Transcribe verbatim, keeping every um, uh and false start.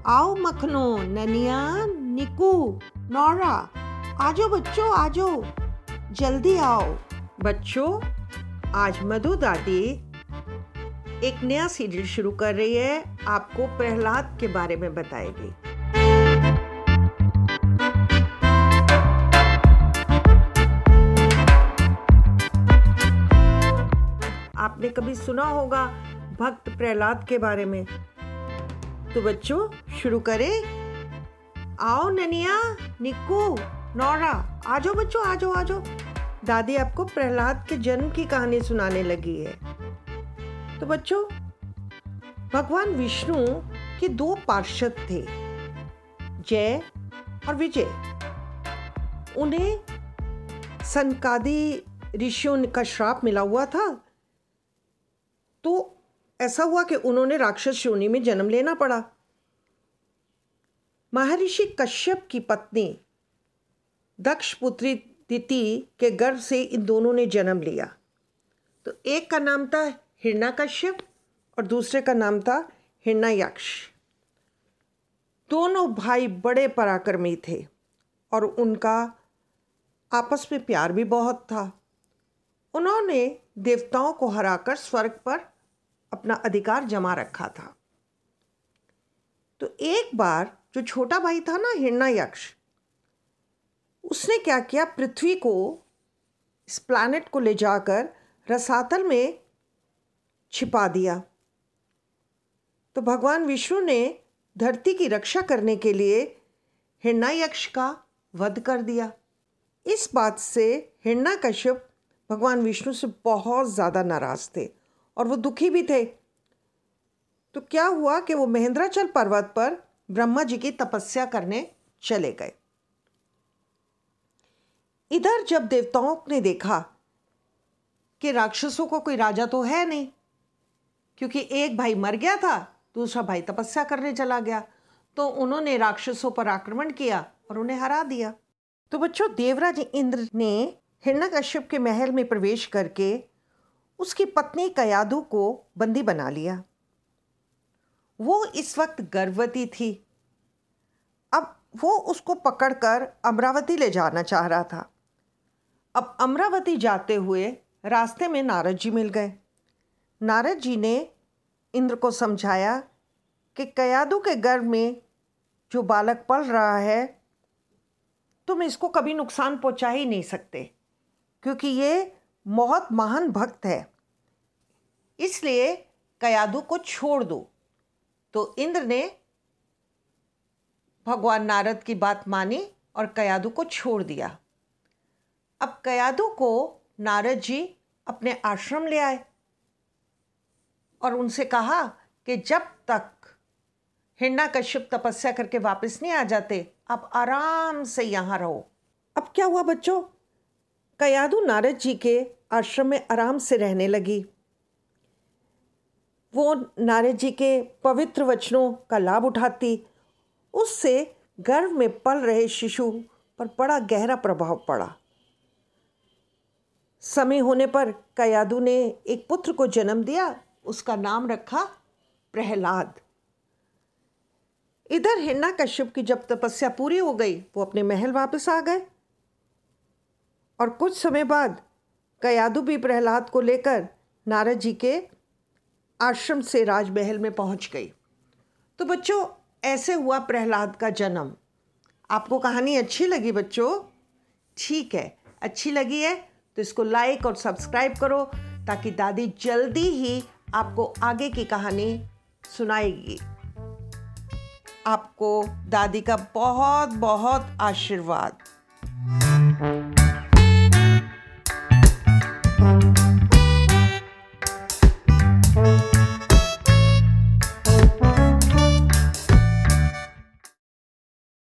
आओ मखनो, ननिया, निकू, नौरा, आजो बच्चों आजो, जल्दी आओ। बच्चों, आज मधु दादी एक नया सीरियल शुरू कर रही है, आपको प्रहलाद के बारे में बताएगी। आपने कभी सुना होगा भक्त प्रहलाद के बारे में। तो बच्चों शुरू करें। आओ ननिया, निक्कू, नौरा, आजो बच्चों आजो आजो। दादी आपको प्रहलाद के जन्म की कहानी सुनाने लगी है। तो बच्चों, भगवान विष्णु के दो पार्षद थे, जय और विजय। उन्हें सनकादि ऋषियों का श्राप मिला हुआ था, तो ऐसा हुआ कि उन्होंने राक्षस योनि में जन्म लेना पड़ा। महर्षि कश्यप की पत्नी दक्ष पुत्री दिति के गर्भ से इन दोनों ने जन्म लिया। तो एक का नाम था हिरण्यकश्यप और दूसरे का नाम था हिरण्ययक्ष। दोनों भाई बड़े पराक्रमी थे और उनका आपस में प्यार भी बहुत था। उन्होंने देवताओं को हराकर स्वर्ग पर अपना अधिकार जमा रखा था। तो एक बार जो छोटा भाई था ना, हिरण्ययक्ष, उसने क्या किया, पृथ्वी को, इस प्लैनेट को ले जाकर रसातल में छिपा दिया। तो भगवान विष्णु ने धरती की रक्षा करने के लिए हिरण्ययक्ष का वध कर दिया। इस बात से हिरण्यकश्यप भगवान विष्णु से बहुत ज़्यादा नाराज थे और वो दुखी भी थे। तो क्या हुआ कि वो महेंद्राचल पर्वत पर ब्रह्मा जी की तपस्या करने चले गए। इधर जब देवताओं ने देखा कि राक्षसों को कोई राजा तो है नहीं, क्योंकि एक भाई मर गया था, दूसरा भाई तपस्या करने चला गया, तो उन्होंने राक्षसों पर आक्रमण किया और उन्हें हरा दिया। तो बच्चों, देवराज इंद्र ने हिरण्यकश्यप के महल में प्रवेश करके उसकी पत्नी कयाधु को बंदी बना लिया। वो इस वक्त गर्भवती थी। अब वो उसको पकड़कर अमरावती ले जाना चाह रहा था। अब अमरावती जाते हुए रास्ते में नारद जी मिल गए। नारद जी ने इंद्र को समझाया कि कयाधु के गर्भ में जो बालक पल रहा है, तुम इसको कभी नुकसान पहुंचा ही नहीं सकते, क्योंकि ये बहुत महान भक्त है, इसलिए कयाधु को छोड़ दो। तो इंद्र ने भगवान नारद की बात मानी और कयाधु को छोड़ दिया। अब कयाधु को नारद जी अपने आश्रम ले आए और उनसे कहा कि जब तक हिरण्यकश्यप तपस्या करके वापस नहीं आ जाते, आप आराम से यहाँ रहो। अब क्या हुआ बच्चों, कयाधु नारद जी के आश्रम में आराम से रहने लगी। वो नारद जी के पवित्र वचनों का लाभ उठाती। उससे गर्भ में पल रहे शिशु पर बड़ा गहरा प्रभाव पड़ा। समय होने पर कयाधु ने एक पुत्र को जन्म दिया, उसका नाम रखा प्रहलाद। इधर हिरण्यकश्यप की जब तपस्या पूरी हो गई, वो अपने महल वापस आ गए और कुछ समय बाद कयाधु भी प्रहलाद को लेकर नारद जी के आश्रम से राजमहल में पहुंच गई। तो बच्चों, ऐसे हुआ प्रहलाद का जन्म। आपको कहानी अच्छी लगी बच्चों? ठीक है, अच्छी लगी है तो इसको लाइक और सब्सक्राइब करो, ताकि दादी जल्दी ही आपको आगे की कहानी सुनाएगी। आपको दादी का बहुत बहुत आशीर्वाद।